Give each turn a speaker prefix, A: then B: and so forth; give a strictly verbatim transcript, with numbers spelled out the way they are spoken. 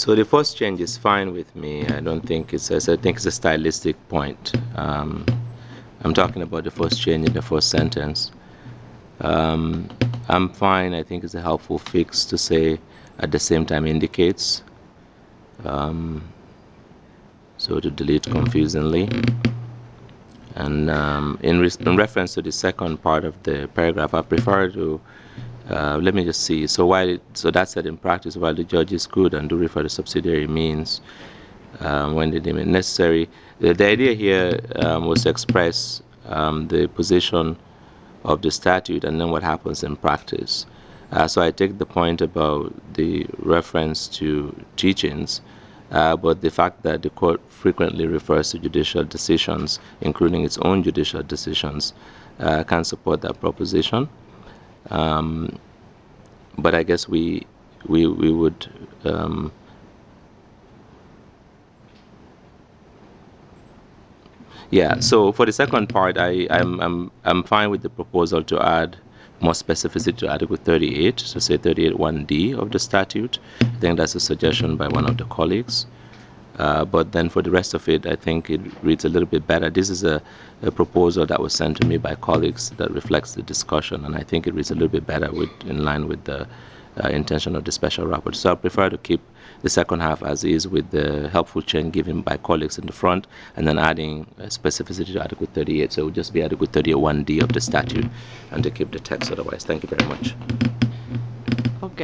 A: So the first change is fine with me. I don't think it's, I think it's a stylistic point. Um, I'm talking about the first change in the first sentence. Um, I'm fine. I think it's a helpful fix to say at the same time indicates. Um, so to delete confusingly. And um, in, re in reference to the second part of the paragraph, I prefer to, uh, let me just see. So while, so that said, in practice, while the judges could and do refer to subsidiary means um, when they deem it necessary, the, the idea here um, was to express um, the position of the statute and then what happens in practice. Uh, so I take the point about the reference to teachings, uh, but the fact that the court frequently refers to judicial decisions, including its own judicial decisions, uh, can support that proposition. Um, but I guess we we we would. Um, Yeah, so for the second part, I, I'm, I'm, I'm fine with the proposal to add more specificity to Article thirty-eight, so say thirty-eight one D of the statute. I think that's a suggestion by one of the colleagues. Uh, but then for the rest of it, I think it reads a little bit better. This is a, a proposal that was sent to me by colleagues that reflects the discussion, and I think it reads a little bit better with, in line with the uh, intention of the special rapport. So I prefer to keep the second half as is with the helpful change given by colleagues in the front, and then adding uh, specificity to Article thirty-eight. So it would just be Article thirty-eight one D of the statute, and to keep the text otherwise. Thank you very much.